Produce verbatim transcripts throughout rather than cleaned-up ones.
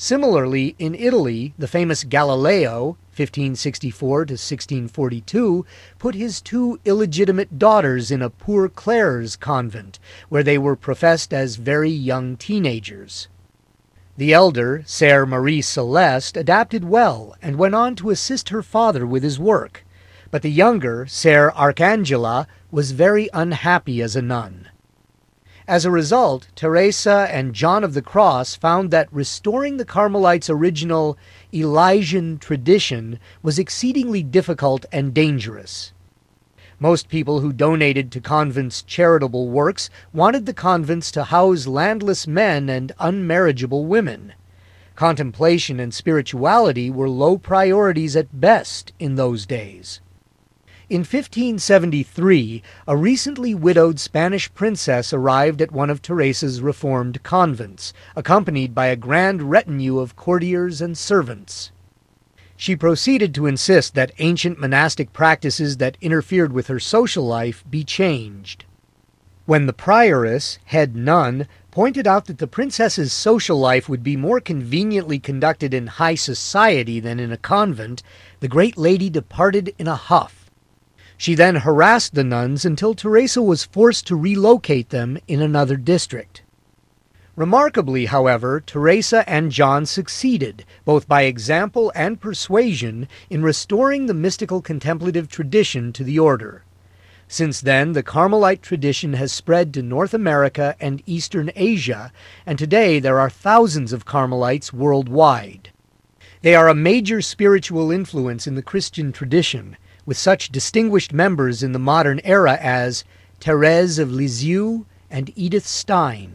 Similarly, in Italy, the famous Galileo, fifteen sixty-four to sixteen forty-two, put his two illegitimate daughters in a Poor Clares convent, where they were professed as very young teenagers. The elder, Sœur Marie Celeste, adapted well and went on to assist her father with his work, but the younger, Sœur Arcangela, was very unhappy as a nun. As a result, Teresa and John of the Cross found that restoring the Carmelites' original Elijah tradition was exceedingly difficult and dangerous. Most people who donated to convents' charitable works wanted the convents to house landless men and unmarriageable women. Contemplation and spirituality were low priorities at best in those days. In fifteen seventy-three, a recently widowed Spanish princess arrived at one of Teresa's reformed convents, accompanied by a grand retinue of courtiers and servants. She proceeded to insist that ancient monastic practices that interfered with her social life be changed. When the prioress, head nun, pointed out that the princess's social life would be more conveniently conducted in high society than in a convent, the great lady departed in a huff. She then harassed the nuns until Teresa was forced to relocate them in another district. Remarkably, however, Teresa and John succeeded, both by example and persuasion, in restoring the mystical contemplative tradition to the order. Since then, the Carmelite tradition has spread to North America and Eastern Asia, and today there are thousands of Carmelites worldwide. They are a major spiritual influence in the Christian tradition, with such distinguished members in the modern era as Thérèse of Lisieux and Edith Stein.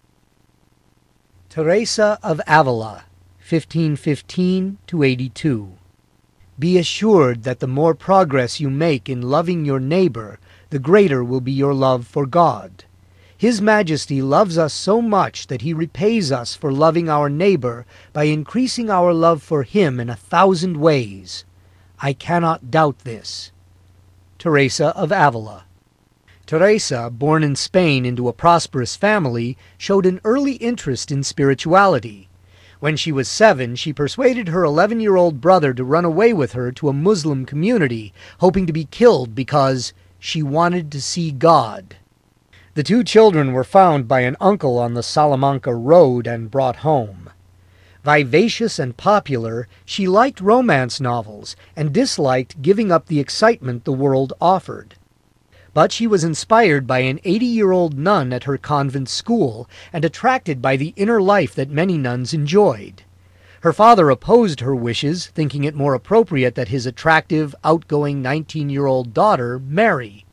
Teresa of Avila, fifteen fifteen to eighty-two. Be assured that the more progress you make in loving your neighbor, the greater will be your love for God. His Majesty loves us so much that he repays us for loving our neighbor by increasing our love for him in a thousand ways. I cannot doubt this. Teresa of Avila. Teresa, born in Spain into a prosperous family, showed an early interest in spirituality. When she was seven, she persuaded her eleven-year-old brother to run away with her to a Muslim community, hoping to be killed because she wanted to see God. The two children were found by an uncle on the Salamanca road and brought home. Vivacious and popular, she liked romance novels and disliked giving up the excitement the world offered. But she was inspired by an eighty-year-old nun at her convent school and attracted by the inner life that many nuns enjoyed. Her father opposed her wishes, thinking it more appropriate that his attractive, outgoing nineteen-year-old daughter marry.